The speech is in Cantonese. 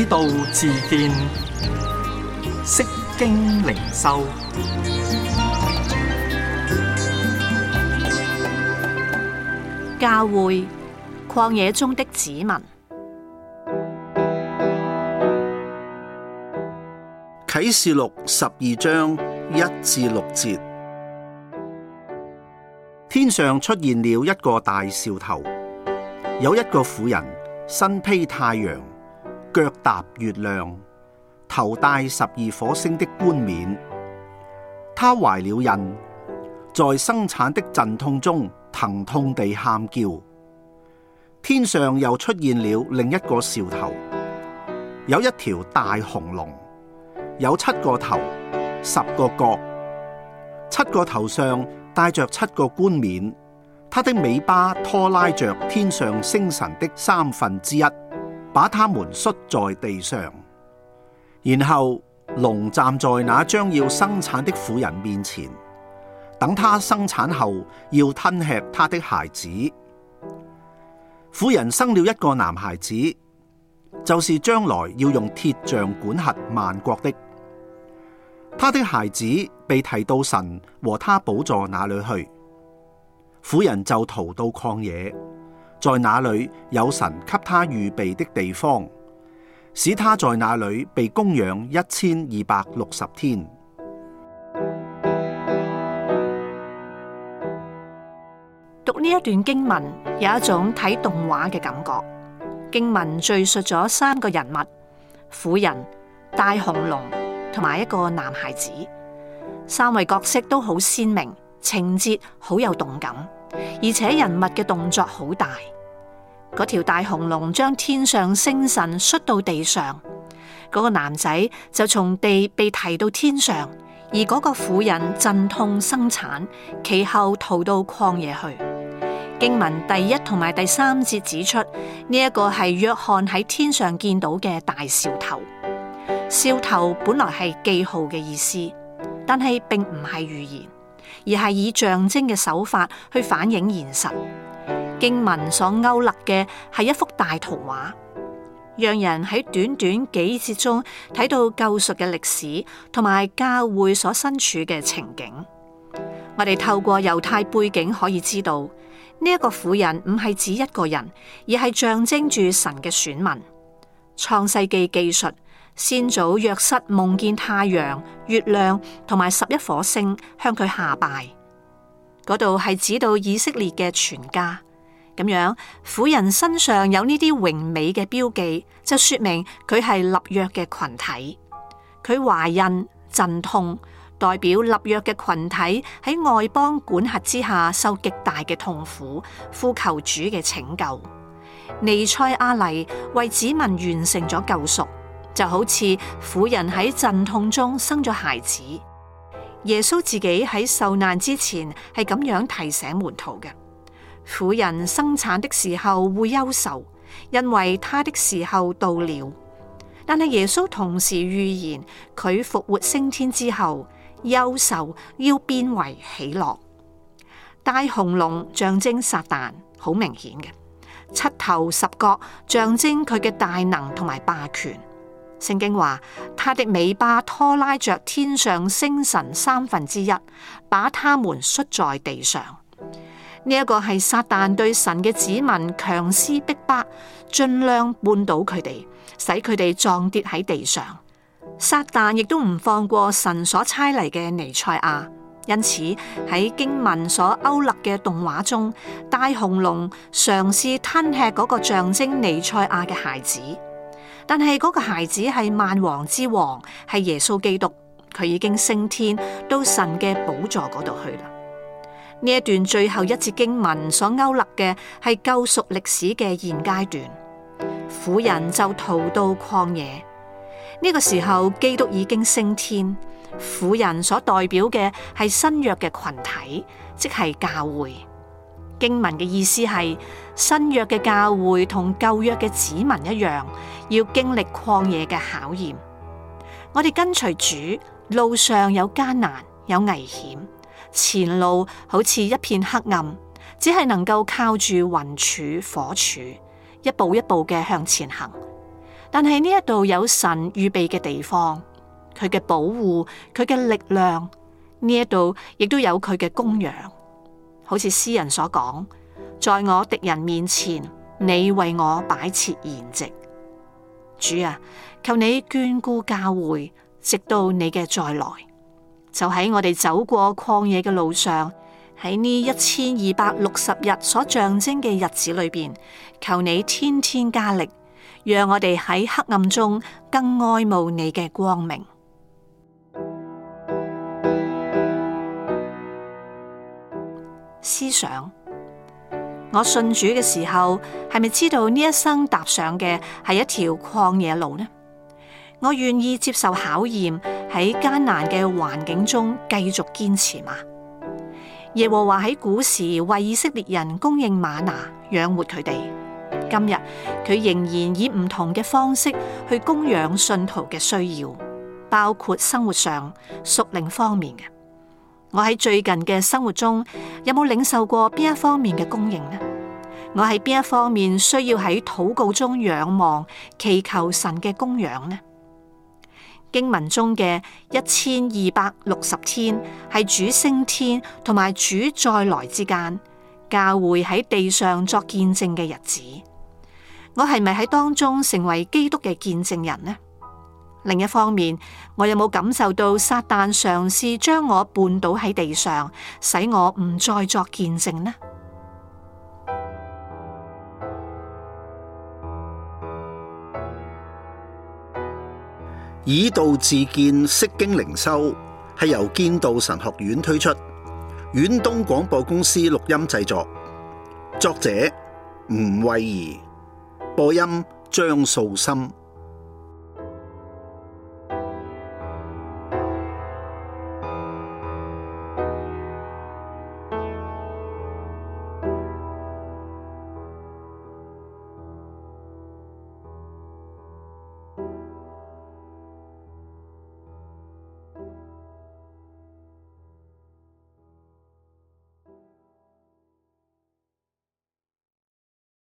道自見，釋經靈修。 教會，曠野中的子民。 啟示錄12章1至6節，天上出現了一個大兆頭，有一個婦人身披太陽，腳踏月亮，頭戴12顆星的冠冕。她懷了孕，在生產的陣痛中疼痛地喊叫。天上又出現了另一個兆頭，有一條大雄龍，有7個頭，10個角，7個頭上戴着7個冠冕。它的尾巴拖拉着天上星辰的1/3，把它們摔在地上。然後龍站在那將要生產的婦人面前，等她生產後要吞吃她的孩子。婦人生了一個男孩子，就是將來要用鐵杖管轄萬國的。他的孩子被提到神和他寶座那裏去，婦人就逃到曠野，在那裏有神給他預備的地方，使他在那裏被供養1260天。 讀呢一段經文有一種睇動畫嘅感覺。經文敘述咗3個人物：婦人、大雄龍同埋一個男孩子。3位角色都好鮮明，情節好有動感，而且人物嘅動作好大。嗰條大雄龍將天上星辰摔到地上，嗰個男仔就從地被提到天上，而嗰個婦人陣痛生產，其後逃到曠野去。經文第1同埋第3節指出，呢一個係約翰喺天上見到嘅大兆頭。兆頭本來係記號嘅意思，但係並唔係預言，而係以象徵嘅手法去反映現實。經文所勾勒嘅係一幅大圖畫，讓人喺短短幾節中睇到救贖嘅歷史同埋教會所身處嘅情景。我哋透過猶太背景可以知道，呢一個婦人唔係指一個人，而係象徵住神嘅選民。創世記記述，先祖約瑟夢見太陽、月亮同埋11顆星向佢下拜，嗰度係指到以色列嘅全家。咁樣，婦人身上有呢啲榮美嘅標記，就說明佢係立約嘅群體。佢懷孕陣痛，代表立約嘅群體喺外邦管轄之下受極大嘅痛苦，呼求主嘅拯救。彌賽亞嚟為子民完成咗救贖，就好似婦人喺陣痛中生咗孩子。耶穌自己喺受難之前係咁樣提醒門徒嘅：婦人生產的時候會憂愁，因為她的時候到了。但係耶穌同時預言，佢復活升天之後，憂愁要變為喜樂。大雄龍象徵撒旦，好明顯嘅，7頭10角象徵佢嘅大能同埋霸權。聖經話，他的尾巴拖拉着天上星辰1/3，把他們摔在地上。呢一個係撒旦對神嘅子民強施逼迫，盡量絆倒佢哋，使佢哋撞跌喺地上。撒旦亦都唔放過神所差嚟嘅彌賽亞，因此喺經文所勾勒嘅動畫中，大雄龍嘗試吞吃嗰個象徵彌賽亞嘅孩子，但係嗰個孩子係萬王之王，係耶穌基督，佢已經升天到神嘅寶座嗰度去啦。呢一段最後一節經文所勾勒嘅係救贖歷史嘅現階段，婦人就逃到曠野。呢個時候基督已經升天，婦人所代表嘅係新約嘅群體，即係教會。經文嘅意思係新約嘅教會同舊約嘅子民一樣，要經歷曠野嘅考驗。我哋跟隨主，路上有艱難，有危險，前路好似一片黑暗，只係能夠靠住雲柱火柱，一步一步嘅向前行。 但係呢一度有神預備嘅地方，佢嘅保護，佢嘅力量，呢一度亦都有佢嘅供養。好似詩人所講，在我敵人面前，你為我擺設筵席。主啊，求你眷顧教會，直到你嘅再來。就喺我哋走過曠野嘅路上，喺呢1260日所象徵嘅日子裏邊，求你天天加力，讓我哋喺黑暗中更愛慕你嘅光明。思想，我信主嘅時候，係咪知道呢一生踏上嘅係一條曠野路呢？我願意接受考驗，喺艱難嘅環境中繼續堅持嗎？耶和華喺古時為以色列人供應嗎哪，養活佢哋。今日佢仍然以唔同嘅方式去供養信徒嘅需要，包括生活上、屬靈方面嘅。我喺最近嘅生活中有冇領受過邊一方面嘅供應呢？我喺邊一方面需要喺禱告中仰望、祈求神嘅供養呢？經文中嘅1260天係主升天同埋主再來之間，教會喺地上作見證嘅日子。我係咪喺當中成為基督嘅見證人呢？另一方面，我有冇感受到撒旦嘗試將我絆倒喺地上，使我唔再作見證呢？ 以道自見，釋經靈修係由建道神學院推出，遠東廣播公司錄音製作，作者吳慧儀，播音張素心。